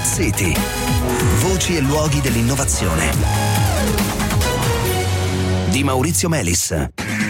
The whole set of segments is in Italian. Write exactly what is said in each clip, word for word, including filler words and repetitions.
City. Voci e luoghi dell'innovazione. Di Maurizio Melis.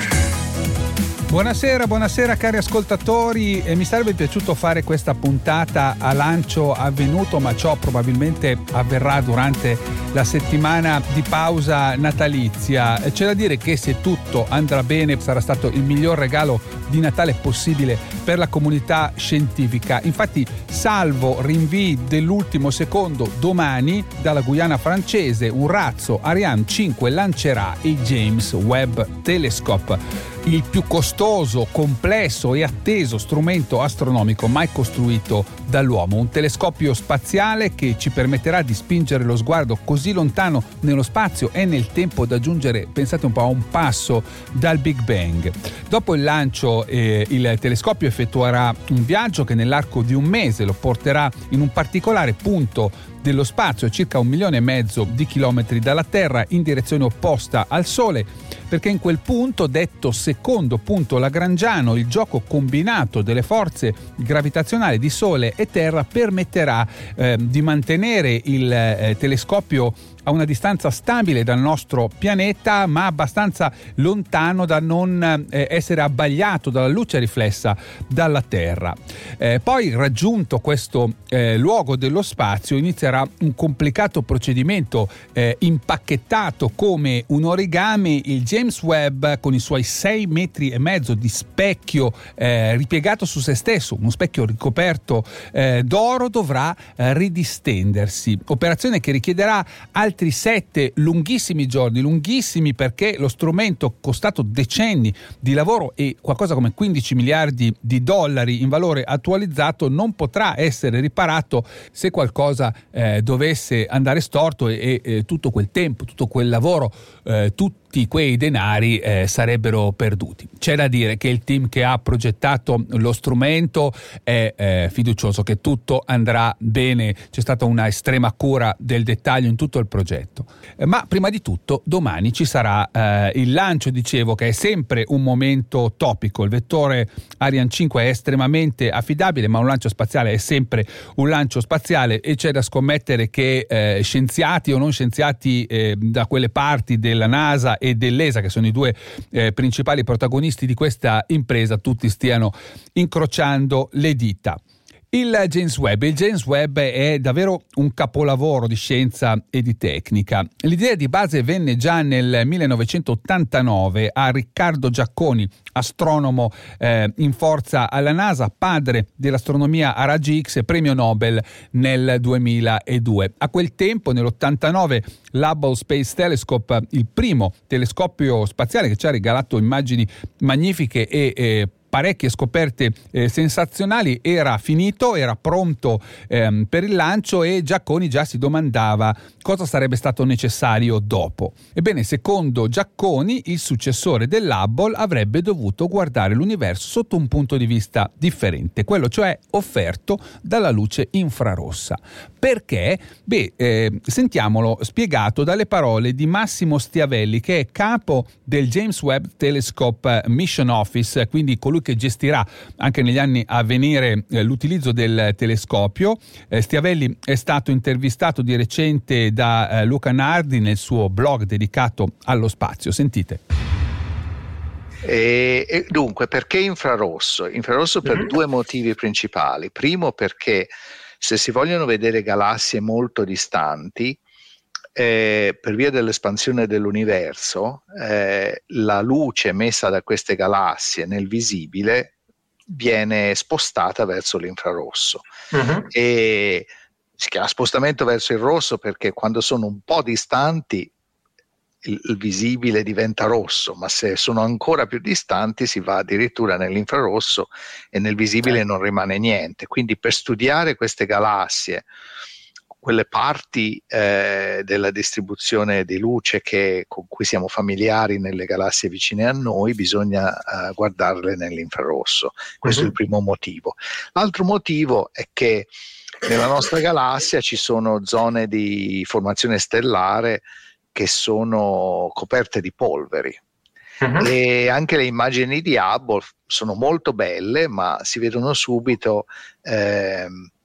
Buonasera, buonasera cari ascoltatori. E mi sarebbe piaciuto fare questa puntata a lancio avvenuto, ma ciò probabilmente avverrà durante la settimana di pausa natalizia. C'è da dire che se tutto andrà bene sarà stato il miglior regalo di Natale possibile per la comunità scientifica. Infatti, salvo rinvii dell'ultimo secondo, domani dalla Guyana francese un razzo Ariane cinque lancerà il James Webb Telescope, il più costoso, complesso e atteso strumento astronomico mai costruito dall'uomo. Un telescopio spaziale che ci permetterà di spingere lo sguardo così lontano nello spazio e nel tempo da giungere, pensate un po', a un passo dal Big Bang. Dopo il lancio eh, il telescopio effettuerà un viaggio che nell'arco di un mese lo porterà in un particolare punto dello spazio, circa un milione e mezzo di chilometri dalla Terra, in direzione opposta al Sole, perché in quel punto, detto secondo punto lagrangiano, il gioco combinato delle forze gravitazionali di Sole e Terra permetterà eh, di mantenere il eh, telescopio a una distanza stabile dal nostro pianeta, ma abbastanza lontano da non eh, essere abbagliato dalla luce riflessa dalla Terra. Eh, poi, raggiunto questo eh, luogo dello spazio, inizierà un complicato procedimento eh, impacchettato come un origami. Il James Webb, con i suoi sei metri e mezzo di specchio eh, ripiegato su se stesso, uno specchio ricoperto eh, d'oro, dovrà eh, ridistendersi. Operazione che richiederà altri sette lunghissimi giorni, lunghissimi perché lo strumento, costato decenni di lavoro e qualcosa come quindici miliardi di dollari in valore attualizzato, non potrà essere riparato se qualcosa eh, dovesse andare storto e, e tutto quel tempo, tutto quel lavoro, eh, tutti quei denari eh, sarebbero perduti. C'è da dire che il team che ha progettato lo strumento è eh, fiducioso che tutto andrà bene. C'è stata una estrema cura del dettaglio in tutto il progetto. Eh, ma prima di tutto domani ci sarà eh, il lancio, dicevo, che è sempre un momento topico. Il vettore Ariane cinque è estremamente affidabile, ma un lancio spaziale è sempre un lancio spaziale e c'è da scommettere che eh, scienziati o non scienziati eh, da quelle parti della NASA e dell'E S A, che sono i due eh, principali protagonisti di questa impresa, tutti stiano incrociando le dita. Il James Webb. Il James Webb è davvero un capolavoro di scienza e di tecnica. L'idea di base venne già nel millenovecentottantanove a Riccardo Giacconi, astronomo eh, in forza alla NASA, padre dell'astronomia a raggi X e premio Nobel nel duemiladue. A quel tempo, nell'ottantanove, l'Hubble Space Telescope, il primo telescopio spaziale che ci ha regalato immagini magnifiche e eh, parecchie scoperte eh, sensazionali, era finito, era pronto ehm, per il lancio e Giacconi già si domandava cosa sarebbe stato necessario dopo. Ebbene, secondo Giacconi, il successore dell'Hubble avrebbe dovuto guardare l'universo sotto un punto di vista differente, quello cioè offerto dalla luce infrarossa. Perché? Beh, eh, sentiamolo spiegato dalle parole di Massimo Stiavelli, che è capo del James Webb Telescope Mission Office, quindi colui che gestirà anche negli anni a venire eh, l'utilizzo del telescopio. Eh, Stiavelli è stato intervistato di recente da eh, Luca Nardi nel suo blog dedicato allo spazio. Sentite. E, e dunque, perché infrarosso? Infrarosso per mm-hmm. due motivi principali. Primo, perché se si vogliono vedere galassie molto distanti, Eh, per via dell'espansione dell'universo, eh, la luce emessa da queste galassie nel visibile viene spostata verso l'infrarosso. Uh-huh. E si chiama spostamento verso il rosso perché quando sono un po' distanti il, il visibile diventa rosso, ma se sono ancora più distanti si va addirittura nell'infrarosso e nel visibile uh-huh. non rimane niente. Quindi per studiare queste galassie, quelle parti eh, della distribuzione di luce che, con cui siamo familiari nelle galassie vicine a noi, bisogna uh, guardarle nell'infrarosso. Questo uh-huh. è il primo motivo. L'altro motivo è che nella nostra galassia ci sono zone di formazione stellare che sono coperte di polveri. Uh-huh. E anche le immagini di Hubble sono molto belle, ma si vedono subito ehm,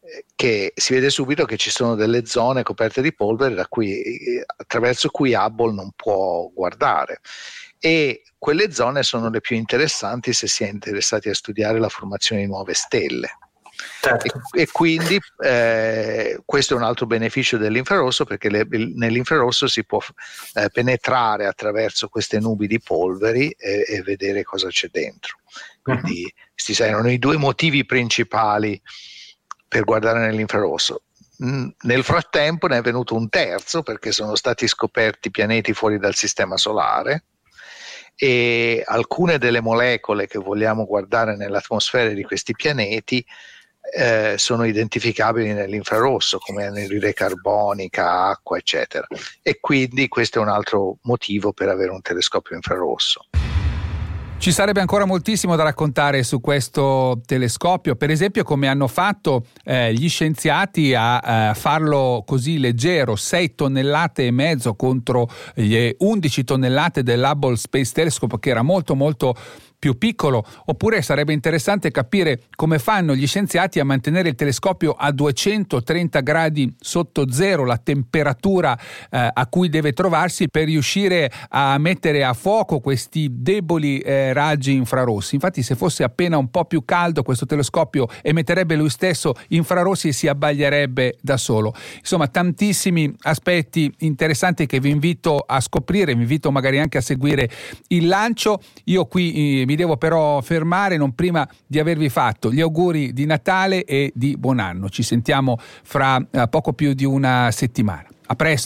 che si vede subito che ci sono delle zone coperte di polvere da cui, attraverso cui Hubble non può guardare, e quelle zone sono le più interessanti se si è interessati a studiare la formazione di nuove stelle. Certo. E, e quindi eh, questo è un altro beneficio dell'infrarosso, perché le, nell'infrarosso si può eh, penetrare attraverso queste nubi di polveri e, e vedere cosa c'è dentro. Quindi uh-huh. questi erano i due motivi principali per guardare nell'infrarosso. Nel frattempo ne è venuto un terzo, perché sono stati scoperti pianeti fuori dal sistema solare, e alcune delle molecole che vogliamo guardare nell'atmosfera di questi pianeti eh, sono identificabili nell'infrarosso, come anidride carbonica, acqua, eccetera. E quindi questo è un altro motivo per avere un telescopio infrarosso. Ci sarebbe ancora moltissimo da raccontare su questo telescopio, per esempio come hanno fatto eh, gli scienziati a eh, farlo così leggero, sei tonnellate e mezzo contro le undici tonnellate dell'Hubble Space Telescope, che era molto molto più piccolo. Oppure sarebbe interessante capire come fanno gli scienziati a mantenere il telescopio a duecentotrenta gradi sotto zero, la temperatura eh, a cui deve trovarsi per riuscire a mettere a fuoco questi deboli eh, raggi infrarossi. Infatti, se fosse appena un po' più caldo, questo telescopio emetterebbe lui stesso infrarossi e si abbaglierebbe da solo. Insomma, tantissimi aspetti interessanti che vi invito a scoprire, vi invito magari anche a seguire il lancio. Io qui eh, mi devo però fermare, non prima di avervi fatto gli auguri di Natale e di buon anno. Ci sentiamo fra eh, poco più di una settimana. A presto.